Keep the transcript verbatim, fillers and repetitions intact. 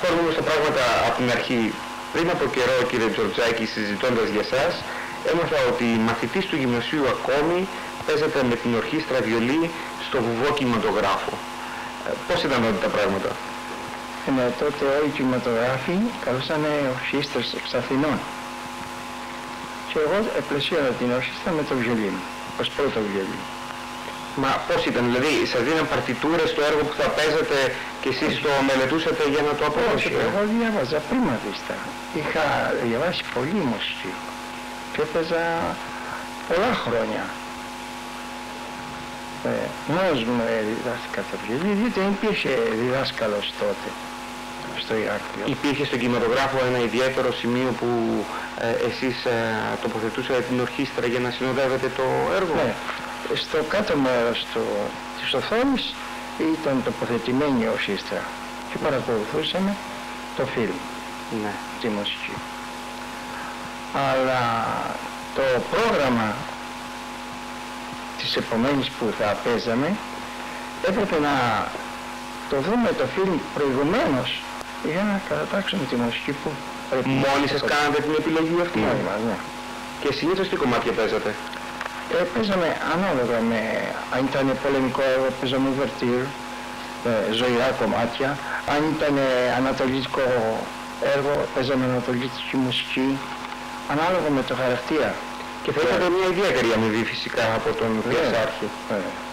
επανερχόμενοι στα πράγματα από την αρχή, πριν από καιρό, κύριε Τζορτζάκη, συζητώντας για σας, έμαθα ότι μαθητής του γυμνασίου ακόμη παίζατε με την ορχήστρα βιολί στο βουβό κινηματογράφο. Ε, πώς ήταν τότε τα πράγματα? Ε, ναι, τότε όλοι οι κινηματογράφοι καλούσανε ορχήστρες εξ Αθηνών. Και εγώ επλαισίωνα την ορχήστρα με το βιολί μου, ως πρώτο βιολί. Μα πώς ήταν, δηλαδή σας δίναν παρτιτούρες στο έργο που θα παίζατε και εσείς το μελετούσατε για να το αποδώσετε? Όχι, εγώ διάβαζα πρίμα βίστα. Είχα διαβάσει πολύ μουσική και έπαιζα πολλά χρόνια. Ε, μόνος μου διδάστηκα το βιολί, διότι δεν υπήρχε διδάσκαλος τότε στο Ηράκλειο. Υπήρχε στον κινηματογράφο ένα ιδιαίτερο σημείο που ε, εσείς ε, τοποθετούσατε την ορχήστρα για να συνοδεύετε το έργο? Ναι. Στο κάτω μέρος του, της οθόνης ήταν τοποθετημένη η ορχήστρα και παρακολουθούσαμε το φιλμ, ναι, τη μουσική. Αλλά το πρόγραμμα της επομένης που θα παίζαμε έπρεπε να το δούμε το φιλμ προηγουμένως για να κατατάξουμε τη μουσική που πρέπει. Μόνοι σας κάνατε την επιλογή αυτή? Μόνοι μας, ναι. Και συνήθως τι κομμάτια παίζατε? Ε, παίζαμε ανάλογα με, αν ήταν πολεμικό έργο παίζαμε ουβερτήρ, ε, ζωηρά κομμάτια, αν ήταν ανατολικό έργο παίζαμε ανατολική μουσική, ανάλογα με το χαρακτήρα. Και θα είχατε μια ιδιαίτερη αμοιβή φυσικά από τον Πιασάρχη. Yeah. Yeah.